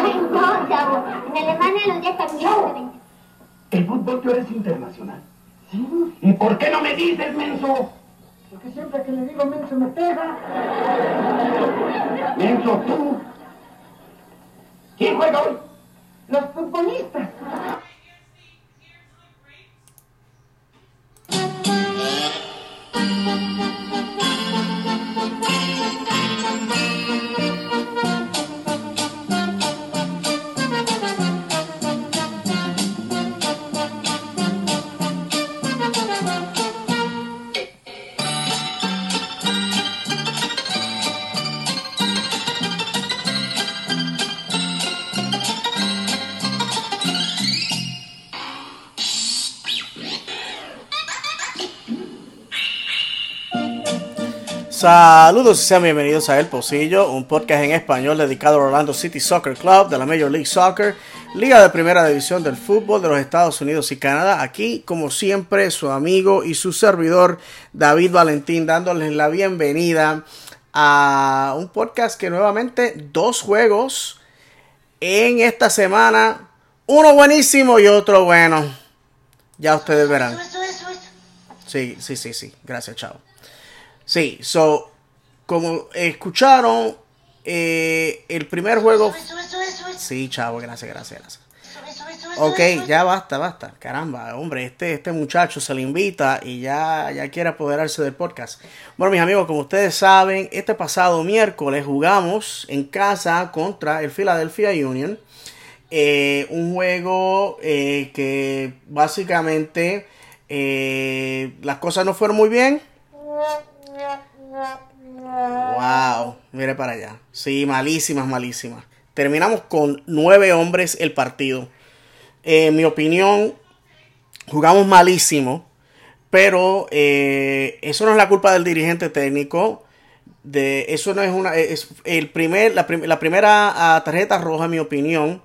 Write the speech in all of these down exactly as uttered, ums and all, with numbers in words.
No, chavo. En Alemania los días también se ven. ¿El fútbol tú eres internacional? Sí. ¿Y por qué no me dices, menso? Porque siempre que le digo menso me pega. Menso, tú. ¿Quién juega hoy? Los futbolistas. Saludos y sean bienvenidos a El Pocillo, un podcast en español dedicado al Orlando City Soccer Club de la Major League Soccer, liga de primera división del fútbol de los Estados Unidos y Canadá. Aquí, como siempre, su amigo y su servidor David Valentín, dándoles la bienvenida a un podcast que nuevamente dos juegos en esta semana, uno buenísimo y otro bueno. Ya ustedes verán. Sí, sí, sí, sí. Gracias, chao. Sí, so, como escucharon, eh, el primer juego... Sí, chavo, gracias, gracias, gracias. Ok, ya basta, basta. Caramba, hombre, este, este muchacho se le invita y ya, ya quiere apoderarse del podcast. Bueno, mis amigos, como ustedes saben, este pasado miércoles jugamos en casa contra el Philadelphia Union. Eh, un juego eh, que básicamente eh, las cosas no fueron muy bien. Wow, mire para allá. Sí, malísimas, malísimas. Terminamos con nueve hombres el partido. Eh, en mi opinión, jugamos malísimo. Pero eh, eso no es la culpa del dirigente técnico. De, eso no es una. Es el primer, la, prim, la primera uh, tarjeta roja, en mi opinión,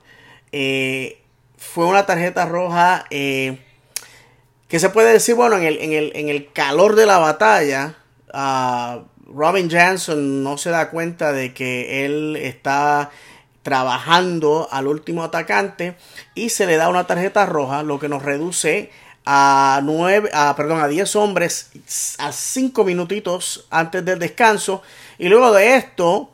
eh, fue una tarjeta roja eh, que se puede decir, bueno, en el, en el, en el calor de la batalla. Uh, Robin Jansen no se da cuenta de que él está trabajando al último atacante y se le da una tarjeta roja, lo que nos reduce a nueve, a, perdón, a diez hombres a cinco minutitos antes del descanso. Y luego de esto,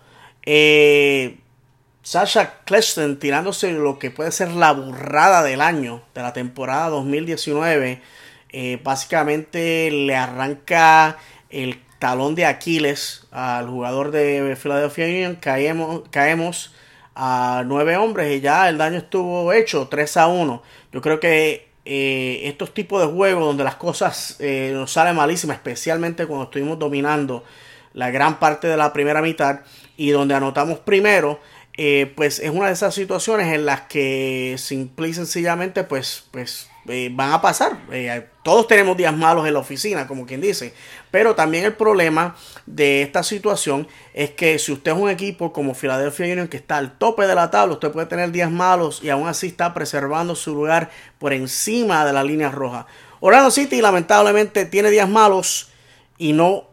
eh, Sasha Kljestan tirándose lo que puede ser la burrada del año de la temporada dos mil diecinueve, eh, básicamente le arranca el talón de Aquiles al jugador de Philadelphia Union. Caemos, caemos a nueve hombres y ya el daño estuvo hecho, tres a uno. Yo creo que eh, estos tipos de juegos donde las cosas eh, nos salen malísimas, especialmente cuando estuvimos dominando la gran parte de la primera mitad y donde anotamos primero, eh, pues es una de esas situaciones en las que simple y sencillamente pues, pues eh, van a pasar. Eh, todos tenemos días malos en la oficina, como quien dice, pero también el problema de esta situación es que si usted es un equipo como Philadelphia Union que está al tope de la tabla, usted puede tener días malos y aún así está preservando su lugar por encima de la línea roja. Orlando City lamentablemente tiene días malos y no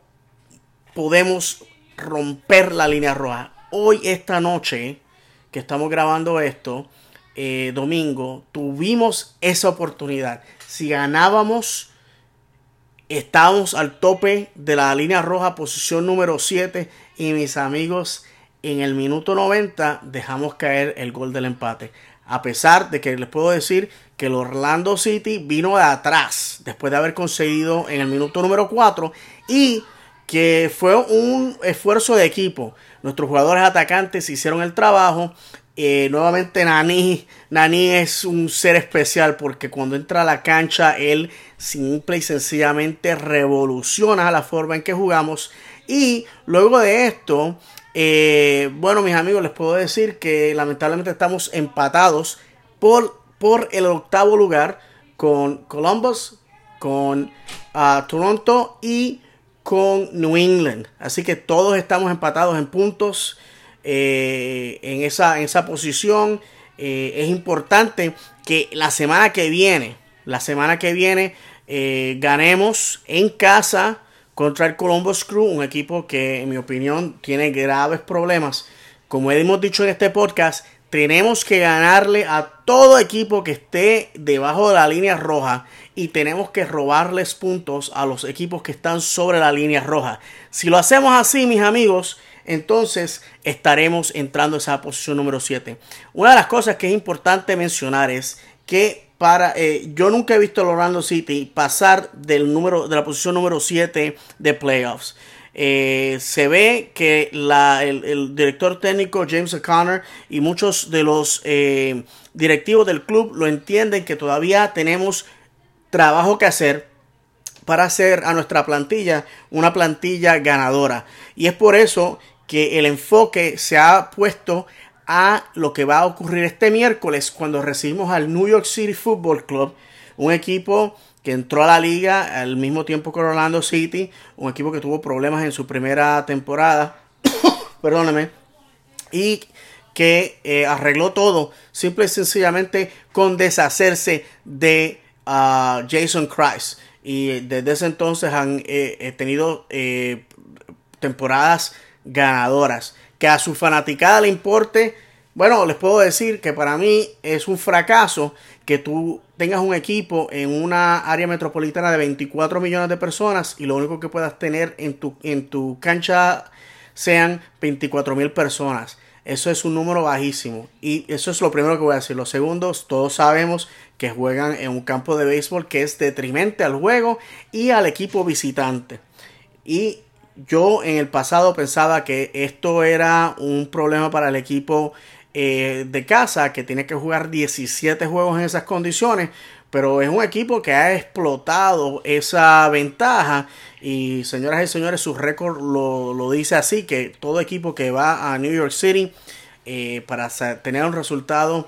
podemos romper la línea roja. Hoy, esta noche que estamos grabando esto, eh, domingo, tuvimos esa oportunidad. Si ganábamos, estábamos al tope de la línea roja, posición número siete. Y mis amigos, en el minuto noventa dejamos caer el gol del empate. A pesar de que les puedo decir que el Orlando City vino de atrás después de haber conseguido en el minuto número cuatro. Y que fue un esfuerzo de equipo. Nuestros jugadores atacantes hicieron el trabajo. Eh, nuevamente Nani, Nani es un ser especial porque cuando entra a la cancha él simple y sencillamente revoluciona la forma en que jugamos. Y luego de esto, eh, bueno, mis amigos, les puedo decir que lamentablemente estamos empatados por, por el octavo lugar con Columbus, con uh, Toronto y con New England. Así que todos estamos empatados en puntos. Eh, en, esa, en esa posición eh, es importante que la semana que viene la semana que viene eh, ganemos en casa contra el Columbus Crew, un equipo que en mi opinión tiene graves problemas. Como hemos dicho en este podcast, tenemos que ganarle a todo equipo que esté debajo de la línea roja y tenemos que robarles puntos a los equipos que están sobre la línea roja. Si lo hacemos así, mis amigos, entonces estaremos entrando a esa posición número siete. Una de las cosas que es importante mencionar es que para eh, yo nunca he visto al Orlando City pasar del número de la posición número siete de playoffs. Eh, se ve que la, el, el director técnico James O'Connor y muchos de los eh, directivos del club lo entienden, que todavía tenemos trabajo que hacer para hacer a nuestra plantilla una plantilla ganadora, y es por eso que el enfoque se ha puesto a lo que va a ocurrir este miércoles cuando recibimos al New York City Football Club, un equipo que entró a la liga al mismo tiempo que Orlando City, un equipo que tuvo problemas en su primera temporada, perdóneme, y que eh, arregló todo simple y sencillamente con deshacerse de uh, Jason Christ, y desde ese entonces han eh, tenido eh, temporadas ganadoras. Que a su fanaticada le importe, bueno, les puedo decir que para mí es un fracaso que tú tengas un equipo en una área metropolitana de veinticuatro millones de personas y lo único que puedas tener en tu, en tu cancha sean veinticuatro mil personas. Eso es un número bajísimo, y eso es lo primero que voy a decir. Los segundos, todos sabemos que juegan en un campo de béisbol que es detrimente al juego y al equipo visitante. Y yo en el pasado pensaba que esto era un problema para el equipo eh, de casa, que tiene que jugar diecisiete juegos en esas condiciones, pero es un equipo que ha explotado esa ventaja, y señoras y señores, su récord lo, lo dice así, que todo equipo que va a New York City eh, para tener un resultado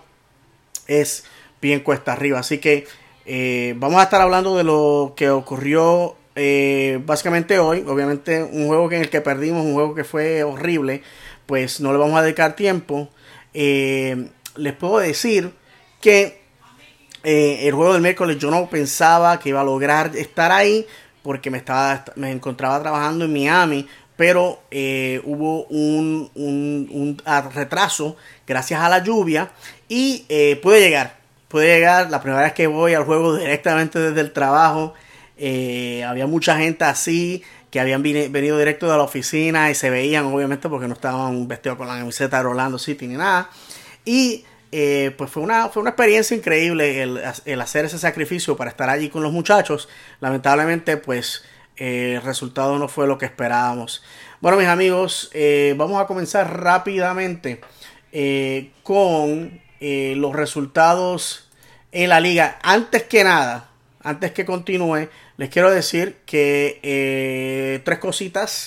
es bien cuesta arriba. Así que eh, vamos a estar hablando de lo que ocurrió Eh, básicamente hoy. Obviamente un juego en el que perdimos, un juego que fue horrible, pues no le vamos a dedicar tiempo. Eh, les puedo decir que eh, el juego del miércoles yo no pensaba que iba a lograr estar ahí, porque me estaba me encontraba trabajando en Miami, pero eh, hubo un, un, un retraso gracias a la lluvia, y eh, pude llegar pude llegar la primera vez que voy al juego directamente desde el trabajo. Eh, había mucha gente así que habían venido directo de la oficina y se veían, obviamente, porque no estaban vestidos con la camiseta de Orlando City ni nada. Y eh, pues fue una, fue una experiencia increíble el, el hacer ese sacrificio para estar allí con los muchachos. Lamentablemente, pues eh, el resultado no fue lo que esperábamos. Bueno, mis amigos, eh, vamos a comenzar rápidamente eh, con eh, los resultados en la liga. Antes que nada, antes que continúe, les quiero decir que eh, tres cositas.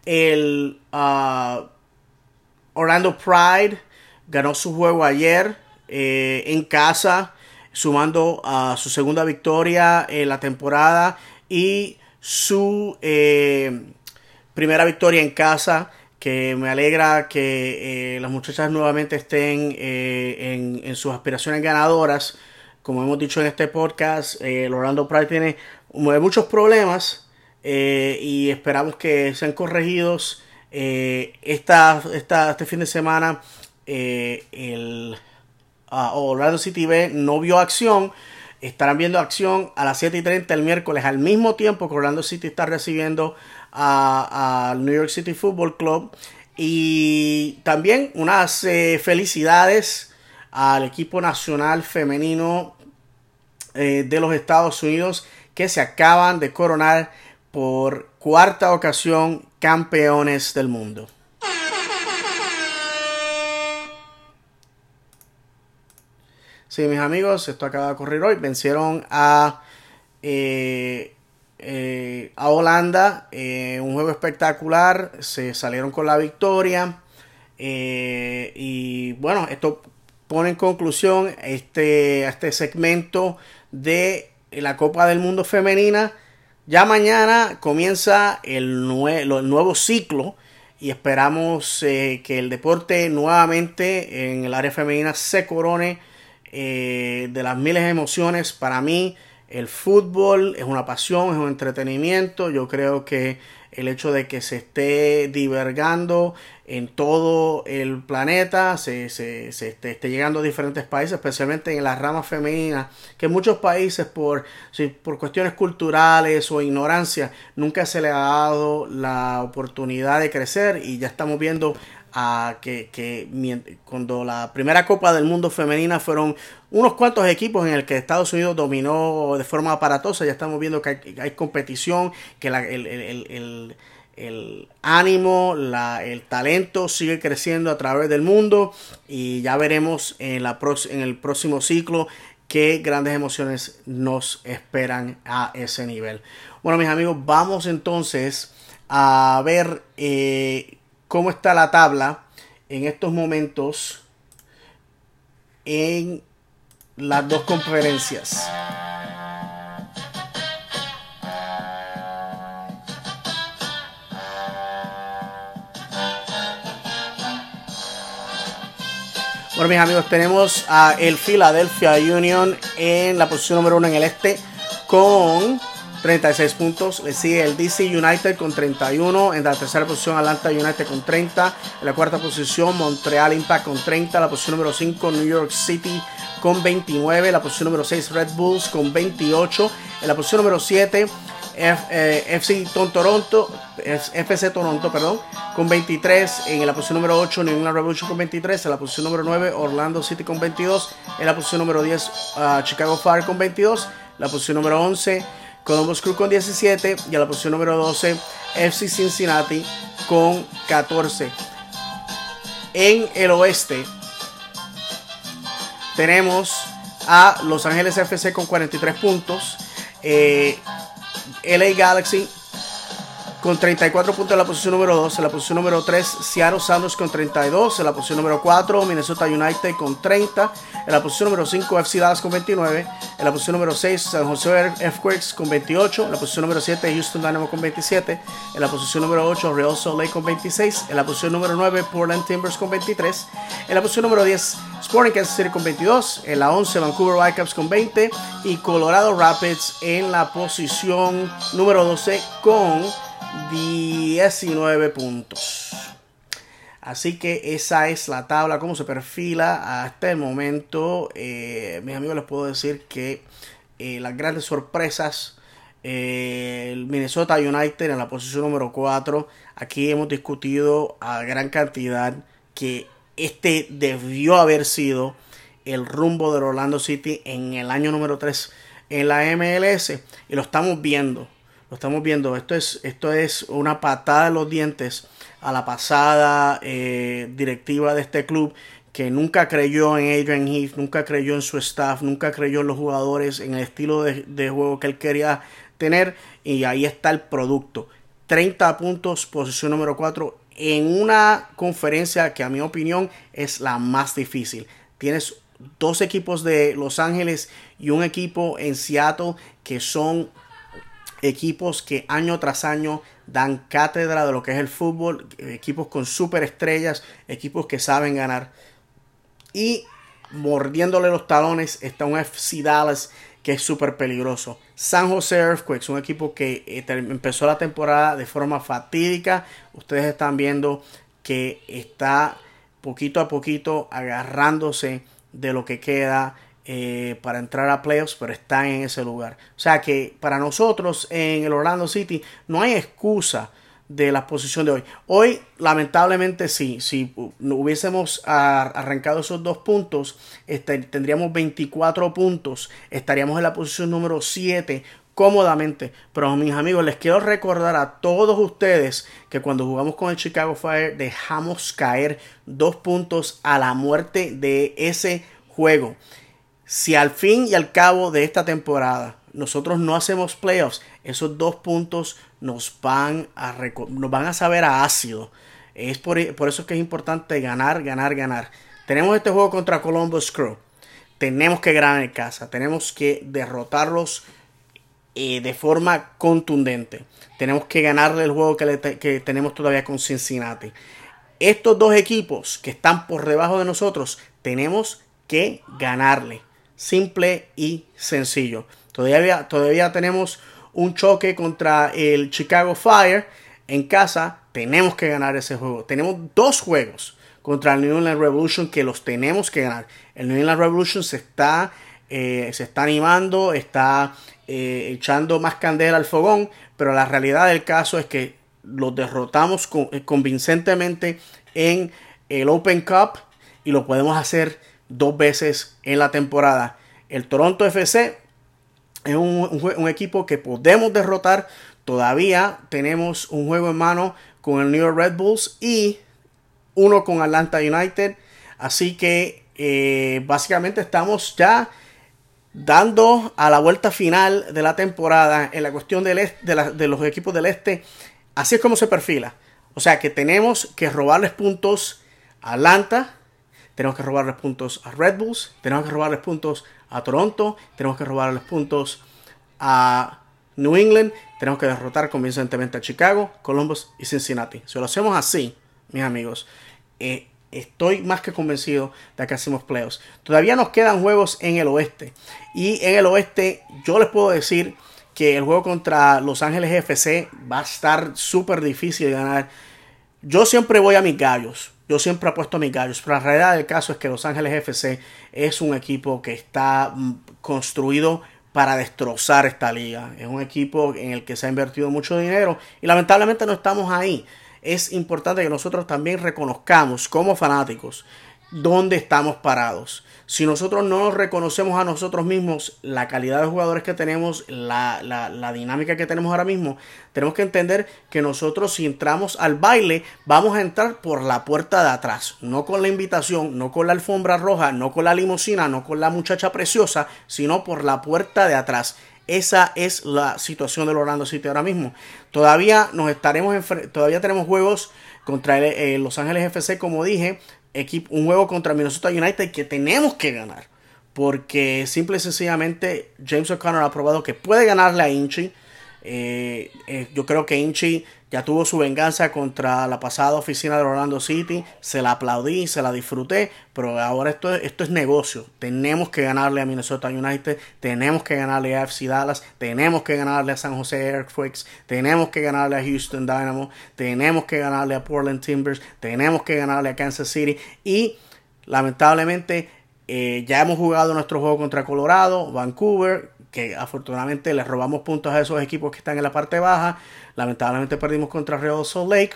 El uh, Orlando Pride ganó su juego ayer eh, en casa, sumando a uh, su segunda victoria en la temporada y su eh, primera victoria en casa, que me alegra que eh, las muchachas nuevamente estén eh, en, en sus aspiraciones ganadoras. Como hemos dicho en este podcast, eh, el Orlando Pride tiene muchos problemas eh, y esperamos que sean corregidos. Eh, esta, esta, este fin de semana eh, el uh, Orlando City B no vio acción. Estarán viendo acción a las siete y treinta el miércoles, al mismo tiempo que Orlando City está recibiendo al New York City Football Club. Y también unas eh, felicidades al equipo nacional femenino eh, de los Estados Unidos, que se acaban de coronar por cuarta ocasión campeones del mundo. Sí, mis amigos, esto acaba de ocurrir hoy. Vencieron a, eh, eh, a Holanda, eh, un juego espectacular. Se salieron con la victoria. Eh, y bueno, esto pone en conclusión este, este segmento de la Copa del Mundo Femenina. Ya mañana comienza el, nue el nuevo ciclo y esperamos eh, que el deporte nuevamente en el área femenina se corone eh, de las miles de emociones. Para mí El fútbol es una pasión, es un entretenimiento. Yo creo que el hecho de que se esté divergando en todo el planeta, se, se, se esté, esté llegando a diferentes países, especialmente en la rama femenina, que en muchos países por, sí, por cuestiones culturales o ignorancia nunca se le ha dado la oportunidad de crecer, y ya estamos viendo a que, que cuando la primera Copa del Mundo femenina fueron unos cuantos equipos en el que Estados Unidos dominó de forma aparatosa. Ya estamos viendo que hay, hay competición, que la, el, el, el, el ánimo, la, el talento sigue creciendo a través del mundo, y ya veremos en, la en el próximo ciclo qué grandes emociones nos esperan a ese nivel. Bueno, mis amigos, vamos entonces a ver eh, cómo está la tabla en estos momentos en las dos conferencias. Bueno, mis amigos, tenemos a el Philadelphia Union en la posición número uno en el este con treinta y seis puntos. Le sigue el D C United con treinta y uno. En la tercera posición Atlanta United con treinta. En la cuarta posición Montreal Impact con treinta. La posición número cinco New York City con veintinueve. La posición número seis Red Bulls con veintiocho. En la posición número siete F, eh, F C Toronto, F C Toronto, perdón, con veintitrés. En la posición número ocho New England Revolution con veintitrés. En la posición número nueve Orlando City con veintidós. En la posición número diez uh, Chicago Fire con veintidós. La posición número once Columbus Crew con diecisiete, y a la posición número doce F C Cincinnati con catorce. En el oeste tenemos a Los Ángeles F C con cuarenta y tres puntos, eh, L A Galaxy con treinta y cuatro puntos en la posición número dos. En la posición número tres Seattle Sounders con treinta y dos. En la posición número cuatro Minnesota United con treinta. En la posición número cinco F C Dallas con veintinueve. En la posición número seis San Jose Earthquakes con veintiocho. En la posición número siete Houston Dynamo con veintisiete. En la posición número ocho Real Salt Lake con veintiséis. En la posición número nueve Portland Timbers con veintitrés. En la posición número diez Sporting Kansas City con veintidós. En la once Vancouver Whitecaps con veinte. Y Colorado Rapids en la posición número doce con diecinueve puntos. Así que esa es la tabla, cómo se perfila hasta el momento. Eh, mis amigos, les puedo decir que eh, las grandes sorpresas, eh, el Minnesota United en la posición número cuatro. Aquí hemos discutido a gran cantidad que este debió haber sido el rumbo del Orlando City en el año número tres en la M L S, y lo estamos viendo. Lo estamos viendo. Esto es, esto es una patada en los dientes a la pasada eh, directiva de este club, que nunca creyó en Adrian Heath, nunca creyó en su staff, nunca creyó en los jugadores, en el estilo de, de juego que él quería tener. Y ahí está el producto. treinta puntos, posición número cuatro, en una conferencia que a mi opinión es la más difícil. Tienes dos equipos de Los Ángeles y un equipo en Seattle que son equipos que año tras año dan cátedra de lo que es el fútbol, equipos con superestrellas, equipos que saben ganar. Y mordiéndole los talones está un F C Dallas que es súper peligroso. San Jose Earthquakes, un equipo que eh, empezó la temporada de forma fatídica. Ustedes están viendo que está poquito a poquito agarrándose de lo que queda Eh, para entrar a playoffs, pero está en ese lugar. O sea que para nosotros en el Orlando City no hay excusa de la posición de hoy. Hoy, lamentablemente, sí. Si hubiésemos arrancado esos dos puntos, este, tendríamos veinticuatro puntos. Estaríamos en la posición número siete cómodamente. Pero mis amigos, les quiero recordar a todos ustedes que cuando jugamos con el Chicago Fire dejamos caer dos puntos a la muerte de ese juego. Si al fin y al cabo de esta temporada nosotros no hacemos playoffs, esos dos puntos nos van a, nos van a saber a ácido. Es por, por eso que es importante ganar, ganar, ganar. Tenemos este juego contra Columbus Crew. Tenemos que ganar en casa. Tenemos que derrotarlos eh, de forma contundente. Tenemos que ganarle el juego que, le te, que tenemos todavía con Cincinnati. Estos dos equipos que están por debajo de nosotros, tenemos que ganarle. Simple y sencillo. Todavía, todavía tenemos un choque contra el Chicago Fire en casa. Tenemos que ganar ese juego. Tenemos dos juegos contra el New England Revolution que los tenemos que ganar. El New England Revolution se está, eh, se está animando, está eh, echando más candela al fogón, pero la realidad del caso es que los derrotamos con, eh, convincentemente en el Open Cup y lo podemos hacer dos veces en la temporada. El Toronto F C es un, un, un equipo que podemos derrotar. Todavía tenemos un juego en mano con el New York Red Bulls y uno con Atlanta United. Así que eh, básicamente estamos ya dando a la vuelta final de la temporada en la cuestión del este, de, la, de los equipos del este. Así es como se perfila. O sea que tenemos que robarles puntos a Atlanta. Tenemos que robarles puntos a Red Bulls. Tenemos que robarles puntos a Toronto. Tenemos que robarles puntos a New England. Tenemos que derrotar convincentemente a Chicago, Columbus y Cincinnati. Si lo hacemos así, mis amigos, eh, estoy más que convencido de que hacemos playoffs. Todavía nos quedan juegos en el oeste. Y en el oeste yo les puedo decir que el juego contra Los Ángeles F C va a estar súper difícil de ganar. Yo siempre voy a mis gallos. Yo siempre apuesto a mis gallos. Pero la realidad del caso es que Los Ángeles F C es un equipo que está construido para destrozar esta liga. Es un equipo en el que se ha invertido mucho dinero y lamentablemente no estamos ahí. Es importante que nosotros también reconozcamos como fanáticos dónde estamos parados. Si nosotros no nos reconocemos a nosotros mismos la calidad de jugadores que tenemos, la, la, la dinámica que tenemos ahora mismo, tenemos que entender que nosotros, si entramos al baile, vamos a entrar por la puerta de atrás, no con la invitación, no con la alfombra roja, no con la limusina, no con la muchacha preciosa, sino por la puerta de atrás. Esa es la situación del Orlando City ahora mismo. Todavía nos estaremos todavía tenemos juegos contra el, eh, Los Ángeles F C, como dije, equipo, un juego contra Minnesota United que tenemos que ganar, porque simple y sencillamente James O'Connor ha probado que puede ganarle a Inchi. Eh, eh, yo creo que Inchi ya tuvo su venganza contra la pasada oficina de Orlando City. Se la aplaudí, se la disfruté, pero ahora esto, esto es negocio. Tenemos que ganarle a Minnesota United, tenemos que ganarle a F C Dallas, tenemos que ganarle a San Jose Earthquakes, tenemos que ganarle a Houston Dynamo, tenemos que ganarle a Portland Timbers, tenemos que ganarle a Kansas City y lamentablemente eh, ya hemos jugado nuestro juego contra Colorado, Vancouver, que afortunadamente les robamos puntos a esos equipos que están en la parte baja. Lamentablemente perdimos contra Real Salt Lake.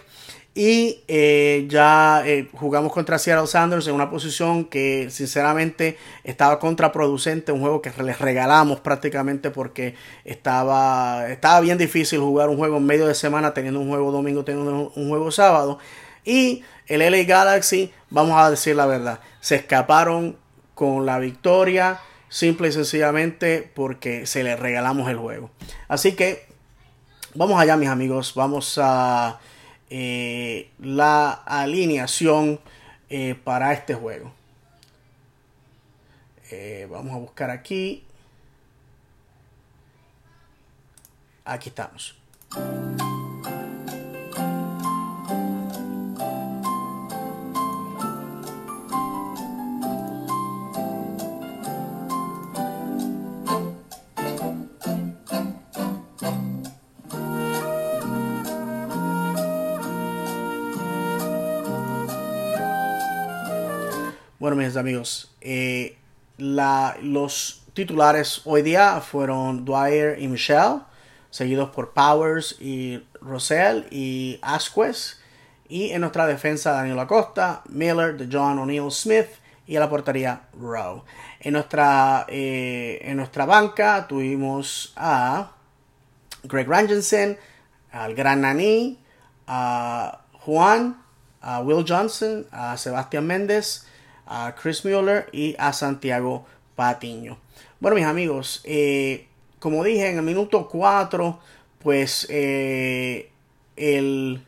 Y eh, ya eh, jugamos contra Seattle Sounders en una posición que sinceramente estaba contraproducente. Un juego que les regalamos prácticamente porque estaba, estaba bien difícil jugar un juego en medio de semana, teniendo un juego domingo, teniendo un juego sábado. Y el L A Galaxy, vamos a decir la verdad, se escaparon con la victoria, simple y sencillamente porque se les regalamos el juego. Así que vamos allá, mis amigos. Vamos a eh, la alineación eh, para este juego. Eh, vamos a buscar aquí. Aquí estamos. Bueno, mis amigos, eh, la, los titulares hoy día fueron Dwyer y Michelle, seguidos por Powers y Russell y Asquez. Y en nuestra defensa, Daniel Acosta, Miller, DeJohn O'Neal Smith y en la portería, Rowe. En nuestra, eh, en nuestra banca tuvimos a Greg Rangensen, al Gran Nani, a Juan, a Will Johnson, a Sebastián Méndez, a Chris Mueller y a Santiago Patiño. Bueno, mis amigos, eh, como dije, en el minuto cuatro, pues eh, el,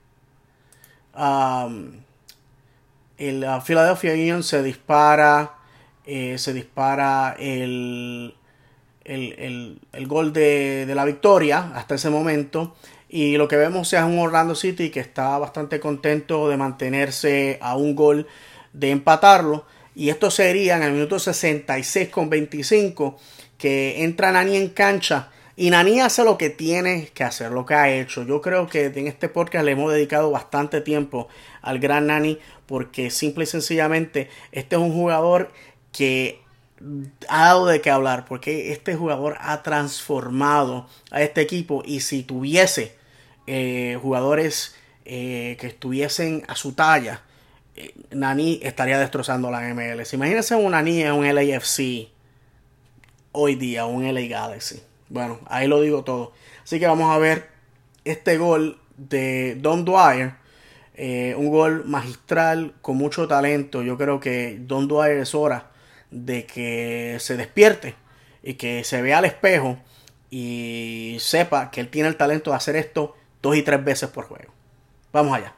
um, el uh, Philadelphia Union se dispara, eh, se dispara el, el, el, el gol de, de la victoria hasta ese momento. Y lo que vemos es un Orlando City que está bastante contento de mantenerse a un gol de empatarlo. Y esto sería en el minuto sesenta y seis con veinticinco, que entra Nani en cancha. Y Nani hace lo que tiene que hacer, lo que ha hecho. Yo creo que en este podcast le hemos dedicado bastante tiempo al gran Nani, porque simple y sencillamente este es un jugador que ha dado de qué hablar, porque este jugador ha transformado a este equipo. Y si tuviese eh, jugadores eh, que estuviesen a su talla, eh, Nani estaría destrozando la M L S. Imagínense un Nani en un L A F C hoy día, un L A Galaxy. Bueno, ahí lo digo todo. Así que vamos a ver este gol de Dom Dwyer. Eh, un gol magistral con mucho talento. Yo creo que Dom Dwyer es hora de que se despierte y que se vea al espejo y sepa que él tiene el talento de hacer esto dos y tres veces por juego. Vamos allá.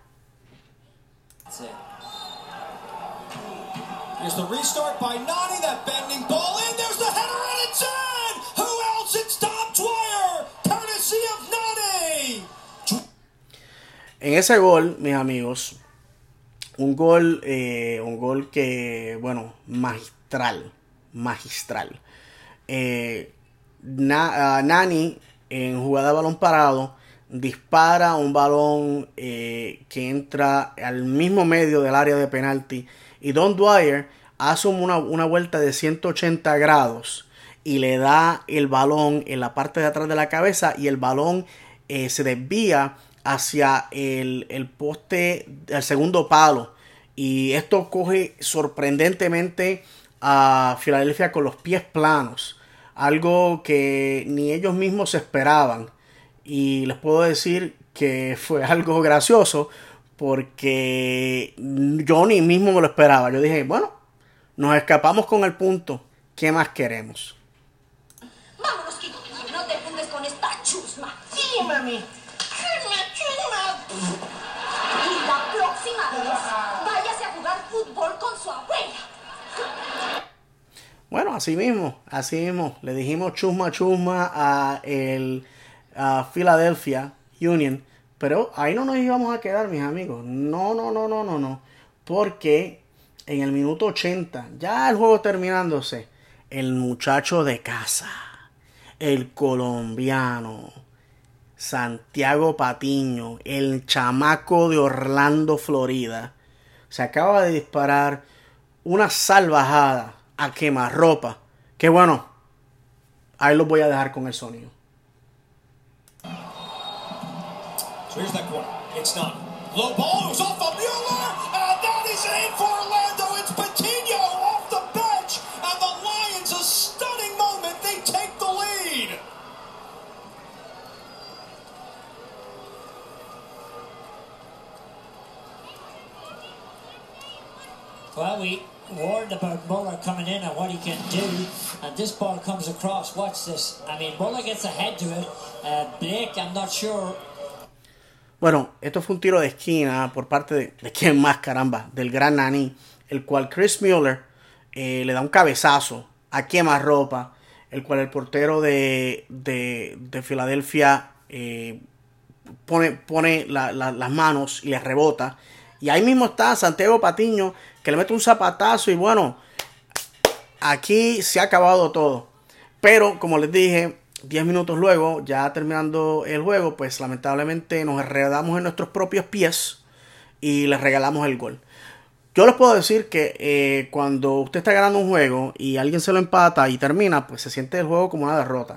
Here's the restart by Nani, that bending ball in, there's the header and it's in! Who else? It's Dom Dwyer, courtesy of Nani! En ese gol, mis amigos, un gol, eh, un gol que, bueno, magistral, magistral. Eh, Na, uh, Nani, en jugada de balón parado, dispara un balón eh, que entra al mismo medio del área de penalti. Y Dom Dwyer hace una, una vuelta de ciento ochenta grados y le da el balón en la parte de atrás de la cabeza, y el balón eh, se desvía hacia el, el poste, el segundo palo. Y esto coge sorprendentemente a Filadelfia con los pies planos. Algo que ni ellos mismos se esperaban. Y les puedo decir que fue algo gracioso, porque yo ni mismo me lo esperaba. Yo dije, bueno, nos escapamos con el punto. ¿Qué más queremos? Vámonos, Kiko. No te fundes con esta chusma. Sí, mami. Chusma, chusma. Y la próxima vez, váyase a jugar fútbol con su abuela. Bueno, así mismo, así mismo. Le dijimos chusma, chusma a el a Philadelphia Union. Pero ahí no nos íbamos a quedar, mis amigos. No, no, no, no, no, no. Porque en el minuto ochenta, ya el juego terminándose, el muchacho de casa, el colombiano, Santiago Patiño, el chamaco de Orlando, Florida, se acaba de disparar una salvajada a quemarropa. Que bueno, ahí los voy a dejar con el sonido. So here's that corner. It's not. Low ball, it's off of Mueller, and that is in for Orlando. It's Patino off the bench, and the Lions, a stunning moment, they take the lead. Well, we warned about Muller coming in and what he can do, and this ball comes across. Watch this. I mean, Muller gets ahead to it. Uh, Blake, I'm not sure. Bueno, esto fue un tiro de esquina por parte de, de quién más, caramba, del gran Nani, el cual Chris Mueller eh, le da un cabezazo a quemarropa, el cual el portero de, de, de Filadelfia eh, pone, pone la, la, las manos y le rebota. Y ahí mismo está Santiago Patiño, que le mete un zapatazo y bueno, aquí se ha acabado todo. Pero, como les dije, diez minutos luego, ya terminando el juego, pues lamentablemente nos enredamos en nuestros propios pies y les regalamos el gol. Yo les puedo decir que eh, cuando usted está ganando un juego y alguien se lo empata y termina, pues se siente el juego como una derrota.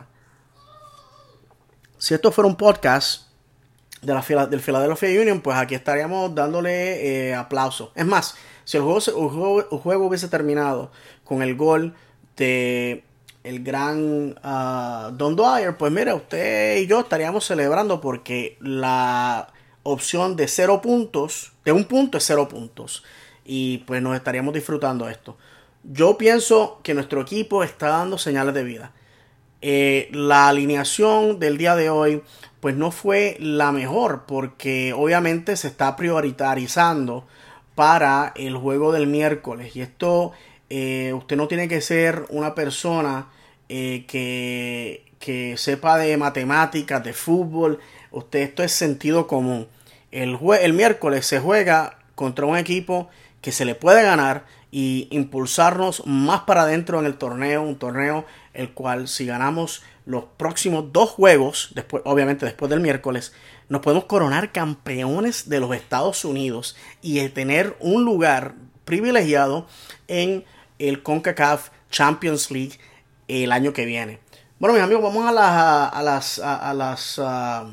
Si esto fuera un podcast de la, del Philadelphia Union, pues aquí estaríamos dándole eh, aplausos. Es más, si el juego, el, juego, el juego hubiese terminado con el gol de el gran uh, Dom Dwyer, pues mira, usted y yo estaríamos celebrando, porque la opción de cero puntos, de un punto es cero puntos, y pues nos estaríamos disfrutando esto. Yo pienso que nuestro equipo está dando señales de vida. Eh, la alineación del día de hoy pues no fue la mejor, porque obviamente se está priorizando para el juego del miércoles, y esto eh, usted no tiene que ser una persona eh, que, que sepa de matemáticas, de fútbol. Usted, esto es sentido común. El, jue- el miércoles se juega contra un equipo que se le puede ganar y impulsarnos más para adentro en el torneo, un torneo el cual si ganamos los próximos dos juegos, después, obviamente después del miércoles, nos podemos coronar campeones de los Estados Unidos y tener un lugar privilegiado en el CONCACAF Champions League el año que viene. Bueno, mis amigos, vamos a las a las a, a las a,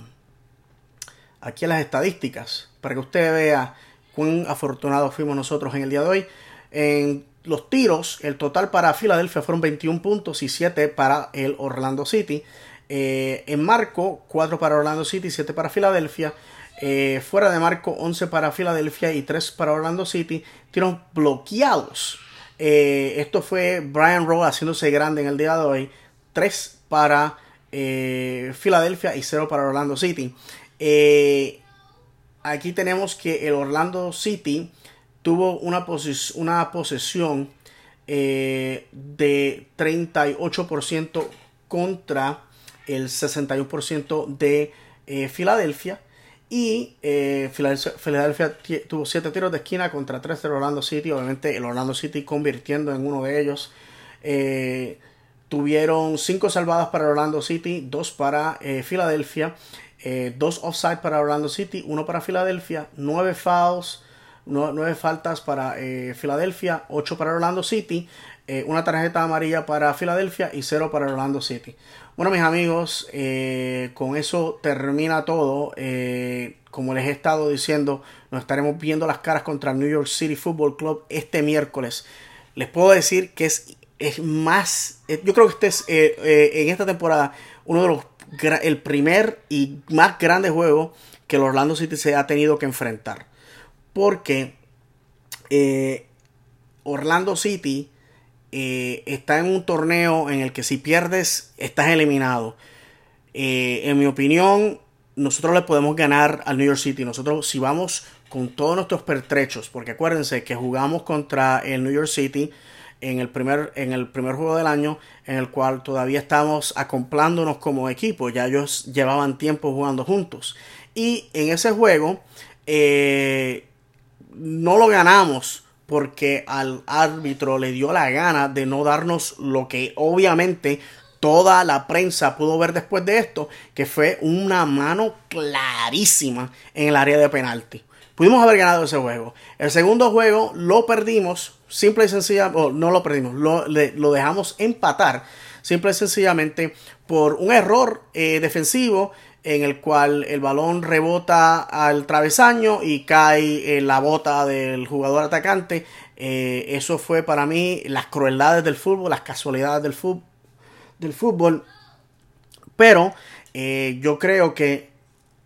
aquí a las estadísticas para que usted vea cuán afortunados fuimos nosotros en el día de hoy. En los tiros, el total para Filadelfia fueron veintiún puntos y siete para el Orlando City. Eh, en marco, cuatro para Orlando City, siete para Filadelfia. Eh, fuera de marco, once para Filadelfia y tres para Orlando City. Tiros bloqueados. Eh, esto fue Brian Rowe haciéndose grande en el día de hoy. tres para eh, Filadelfia y cero para Orlando City. Eh, aquí tenemos que el Orlando City tuvo una, poses una posesión eh, de treinta y ocho por ciento contra el sesenta y uno por ciento de eh, Filadelfia. Y eh, Filadelfia tuvo siete tiros de esquina contra tres del Orlando City. Obviamente el Orlando City convirtiendo en uno de ellos. Eh, tuvieron cinco salvadas para Orlando City, dos para eh, Filadelfia. Eh, dos offside para Orlando City, uno para Filadelfia. Nueve fouls. nueve faltas para eh, Filadelfia, ocho para Orlando City, eh, una tarjeta amarilla para Filadelfia y cero para Orlando City. Bueno, mis amigos, eh, con eso termina todo. Eh, como les he estado diciendo, nos estaremos viendo las caras contra el New York City Football Club este miércoles. Les puedo decir que es, es más, eh, yo creo que este es eh, eh, en esta temporada uno de los el primer y más grande juego que el Orlando City se ha tenido que enfrentar. Porque eh, Orlando City eh, está en un torneo en el que si pierdes estás eliminado. Eh, en mi opinión, nosotros le podemos ganar al New York City. Nosotros si vamos con todos nuestros pertrechos, porque acuérdense que jugamos contra el New York City en el primer, en el primer juego del año, en el cual todavía estamos acoplándonos como equipo. Ya ellos llevaban tiempo jugando juntos. Y en ese juego eh, no lo ganamos porque al árbitro le dio la gana de no darnos lo que obviamente toda la prensa pudo ver después de esto, que fue una mano clarísima en el área de penalti. Pudimos haber ganado ese juego. El segundo juego lo perdimos, simple y sencillamente, oh, no lo perdimos, lo, le, lo dejamos empatar, simple y sencillamente por un error eh, defensivo en el cual el balón rebota al travesaño y cae en la bota del jugador atacante. Eh, eso fue para mí las crueldades del fútbol, las casualidades del fútbol. Del fútbol. Pero eh, yo creo que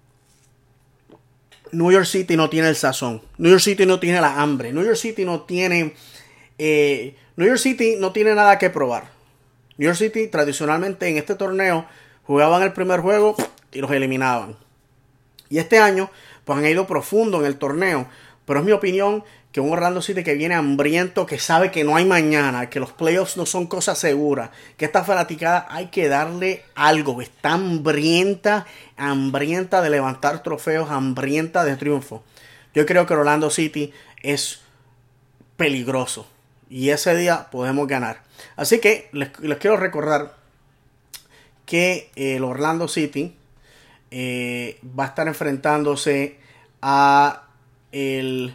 New York City no tiene el sazón. New York City no tiene la hambre. New York City no tiene... Eh, New York City no tiene nada que probar. New York City tradicionalmente en este torneo jugaban el primer juego y los eliminaban. Y este año pues han ido profundo en el torneo. Pero es mi opinión que un Orlando City que viene hambriento, que sabe que no hay mañana, que los playoffs no son cosa segura, que esta fanaticada hay que darle algo. Está hambrienta, hambrienta de levantar trofeos, hambrienta de triunfo. Yo creo que Orlando City es peligroso y ese día podemos ganar. Así que les, les quiero recordar que el Orlando City eh, va a estar enfrentándose a el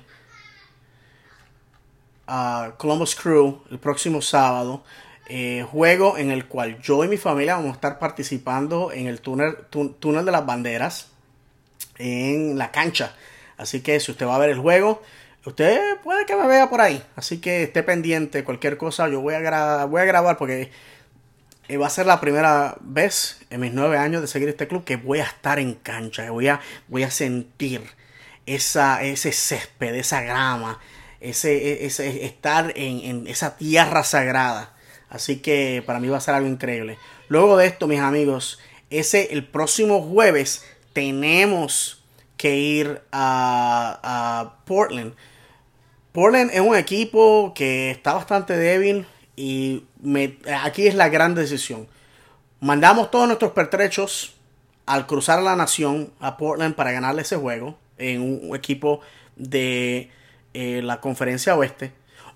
a Columbus Crew el próximo sábado. Eh, juego en el cual yo y mi familia vamos a estar participando en el túnel, tú, túnel de las banderas en la cancha. Así que si usted va a ver el juego, usted puede que me vea por ahí. Así que esté pendiente. Cualquier cosa yo voy a, gra voy a grabar porque va a ser la primera vez en mis nueve años de seguir este club que voy a estar en cancha. Voy a, voy a sentir esa, ese césped, esa grama, ese, ese estar en, en esa tierra sagrada. Así que para mí va a ser algo increíble. Luego de esto, mis amigos, ese el próximo jueves tenemos que ir a, a Portland. Portland es un equipo que está bastante débil y me, aquí es la gran decisión. Mandamos todos nuestros pertrechos al cruzar la nación a Portland para ganarle ese juego en un equipo de eh, la conferencia oeste.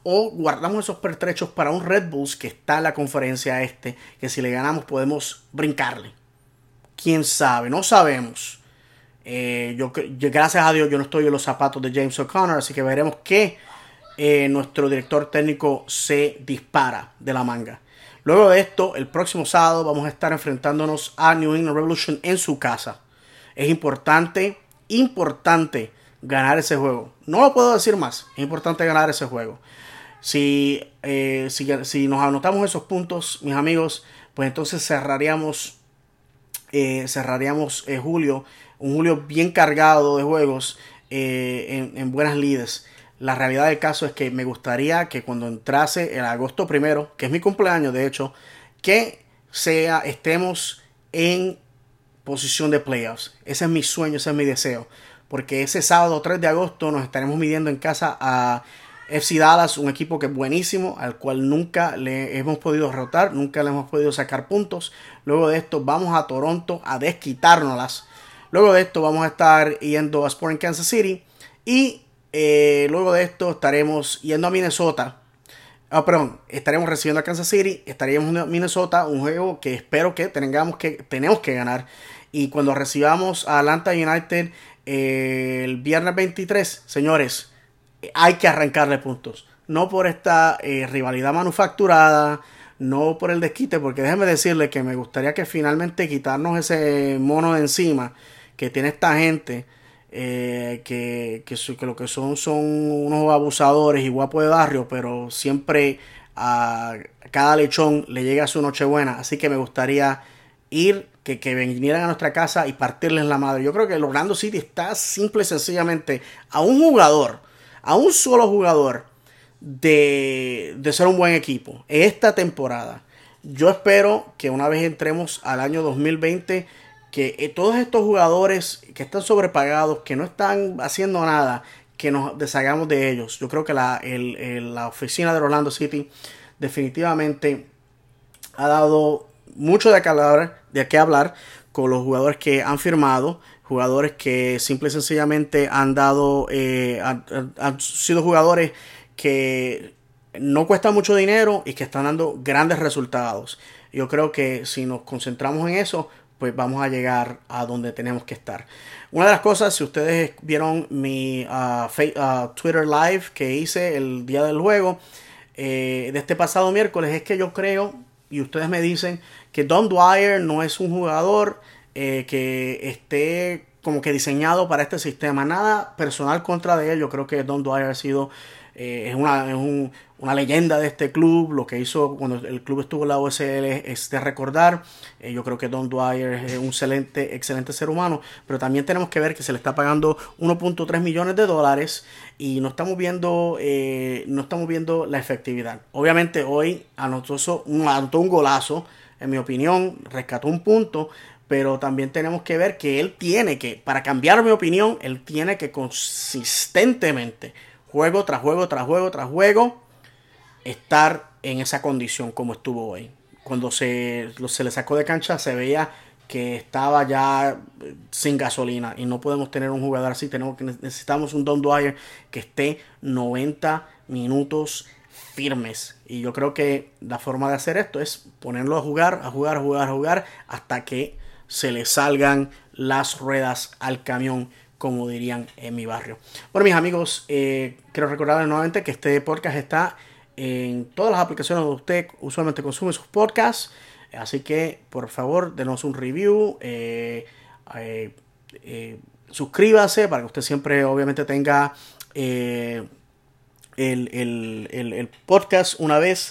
o guardamos esos pertrechos para un Red Bulls que está en la conferencia este, que si le ganamos podemos brincarle. Quién sabe, no sabemos. Eh, yo, yo, gracias a Dios yo no estoy en los zapatos de James O'Connor, así que veremos que eh, nuestro director técnico se dispara de la manga. Luego de esto, el próximo sábado vamos a estar enfrentándonos a New England Revolution en su casa. Es importante, importante ganar ese juego. No lo puedo decir más, es importante ganar ese juego. Si, eh, si, si nos anotamos esos puntos, mis amigos, pues entonces cerraríamos, eh, cerraríamos eh, julio, un julio bien cargado de juegos eh, en, en buenas lides. La realidad del caso es que me gustaría que cuando entrase el agosto primero, que es mi cumpleaños de hecho, que sea, estemos en posición de playoffs. Ese es mi sueño, ese es mi deseo. Porque ese sábado tres de agosto nos estaremos midiendo en casa a F C Dallas, un equipo que es buenísimo, al cual nunca le hemos podido derrotar, nunca le hemos podido sacar puntos. Luego de esto vamos a Toronto a desquitárnoslas. Luego de esto vamos a estar yendo a Sporting Kansas City y Eh, luego de esto estaremos yendo a Minnesota. Oh, perdón, estaremos recibiendo a Kansas City. Estaríamos en Minnesota, un juego que espero que tengamos que, tenemos que ganar. Y cuando recibamos a Atlanta United eh, el viernes veintitrés, señores, hay que arrancarle puntos. No por esta eh, rivalidad manufacturada, no por el desquite, porque déjenme decirles que me gustaría que finalmente quitarnos ese mono de encima que tiene esta gente. Eh, que, que, que lo que son son unos abusadores y guapos de barrio, pero siempre a cada lechón le llega su nochebuena. Así que me gustaría ir, que, que vinieran a nuestra casa y partirles la madre. Yo creo que el Orlando City está simple y sencillamente a un jugador, a un solo jugador de, de ser un buen equipo esta temporada. Yo espero que una vez entremos al año dos mil veinte, que eh, todos estos jugadores que están sobrepagados, que no están haciendo nada, que nos deshagamos de ellos. Yo creo que la, el, el, la oficina de Orlando City definitivamente ha dado mucho de qué hablar, de qué hablar con los jugadores que han firmado, jugadores que simple y sencillamente han dado, eh, han, han sido jugadores que no cuestan mucho dinero y que están dando grandes resultados. Yo creo que si nos concentramos en eso, pues vamos a llegar a donde tenemos que estar. Una de las cosas, si ustedes vieron mi uh, uh, Twitter Live que hice el día del juego eh, de este pasado miércoles, es que yo creo, y ustedes me dicen, que Don Dwyer no es un jugador eh, que esté como que diseñado para este sistema. Nada personal contra de él. Yo creo que Don Dwyer ha sido eh, es, una, es un, una leyenda de este club. Lo que hizo cuando el club estuvo en la O S L es de recordar. Eh, yo creo que Don Dwyer es un excelente, excelente ser humano, pero también tenemos que ver que se le está pagando uno punto tres millones de dólares y no estamos viendo eh, no estamos viendo la efectividad. Obviamente hoy anotó un, anotó un golazo, en mi opinión, rescató un punto, pero también tenemos que ver que él tiene que, para cambiar mi opinión, él tiene que consistentemente, juego tras juego, tras juego, tras juego, estar en esa condición como estuvo hoy. Cuando se, se le sacó de cancha se veía que estaba ya sin gasolina y no podemos tener un jugador así. Tenemos que necesitamos un Don Dwyer que esté noventa minutos firmes, y yo creo que la forma de hacer esto es ponerlo a jugar, a jugar, a jugar, a jugar hasta que se le salgan las ruedas al camión, como dirían en mi barrio. Bueno, mis amigos, eh, quiero recordarles nuevamente que este podcast está en todas las aplicaciones donde usted usualmente consume sus podcasts, así que por favor denos un review, eh, eh, eh, suscríbase para que usted siempre obviamente tenga eh, el, el, el, el podcast una vez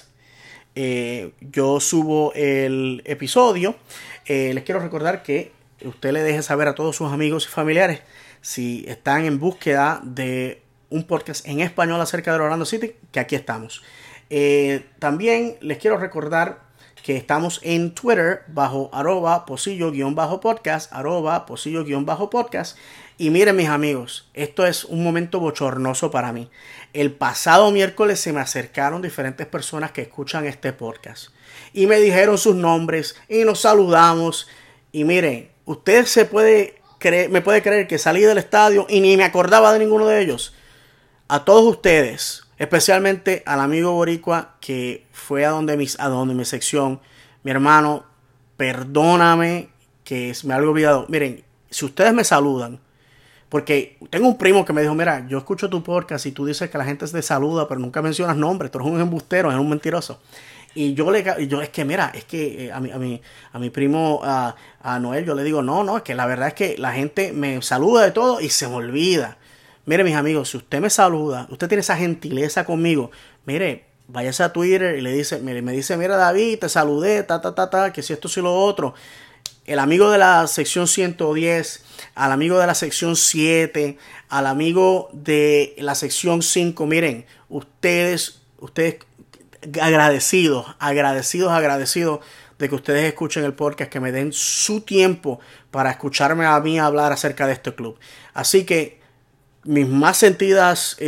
eh, yo subo el episodio. Eh, les quiero recordar que usted le deje saber a todos sus amigos y familiares si están en búsqueda de un podcast en español acerca de Orlando City, que aquí estamos. Eh, también les quiero recordar que estamos en Twitter bajo arroba pocillo-podcast, arroba pocillo-podcast. Y miren, mis amigos, esto es un momento bochornoso para mí. El pasado miércoles se me acercaron diferentes personas que escuchan este podcast y me dijeron sus nombres y nos saludamos. Y miren, usted se puede creer, me puede creer que salí del estadio y ni me acordaba de ninguno de ellos. A todos ustedes, especialmente al amigo boricua que fue a donde, mis, a donde mi sección. Mi hermano, perdóname que me había olvidado. Miren, si ustedes me saludan, porque tengo un primo que me dijo, mira, yo escucho tu podcast y tú dices que la gente te saluda, pero nunca mencionas nombres, tú eres un embustero, eres un mentiroso. Y yo le yo es que, mira, es que eh, a, mi, a, mi, a mi primo, a, a Noel, yo le digo, no, no, es que la verdad es que la gente me saluda de todo y se me olvida. Mire, mis amigos, si usted me saluda, usted tiene esa gentileza conmigo, mire, váyase a Twitter y le dice, mire, me dice, mira David, te saludé, ta, ta, ta, ta, que si esto, si lo otro. El amigo de la sección ciento diez, al amigo de la sección siete, al amigo de la sección cinco, miren, ustedes, ustedes agradecidos, agradecidos, agradecidos de que ustedes escuchen el podcast, que me den su tiempo para escucharme a mí hablar acerca de este club. Así que mis más sentidas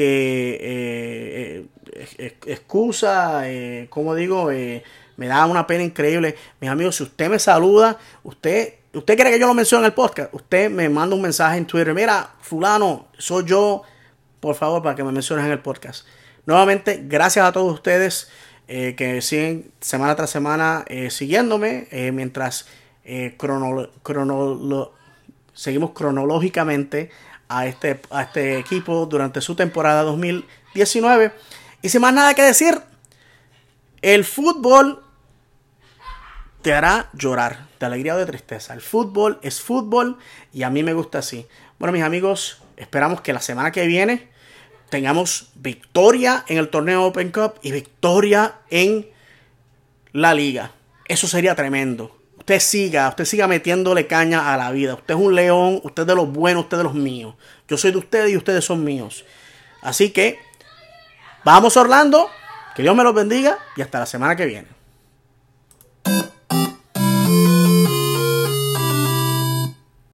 eh, eh, eh, excusas, eh, como digo, eh, me da una pena increíble. Mis amigos, si usted me saluda, usted, usted quiere que yo lo mencione en el podcast, usted me manda un mensaje en Twitter, mira, fulano, soy yo, por favor, para que me menciones en el podcast. Nuevamente, gracias a todos ustedes eh, que siguen semana tras semana eh, siguiéndome, eh, mientras eh, crono, crono, seguimos cronológicamente a este, a este equipo durante su temporada dos mil diecinueve. Y sin más nada que decir, el fútbol te hará llorar, de alegría o de tristeza. El fútbol es fútbol y a mí me gusta así. Bueno, mis amigos, esperamos que la semana que viene tengamos victoria en el torneo Open Cup y victoria en la liga. Eso sería tremendo. Usted siga, usted siga metiéndole caña a la vida. Usted es un león, usted es de los buenos, usted es de los míos. Yo soy de ustedes y ustedes son míos. Así que, vamos Orlando, que Dios me los bendiga y hasta la semana que viene.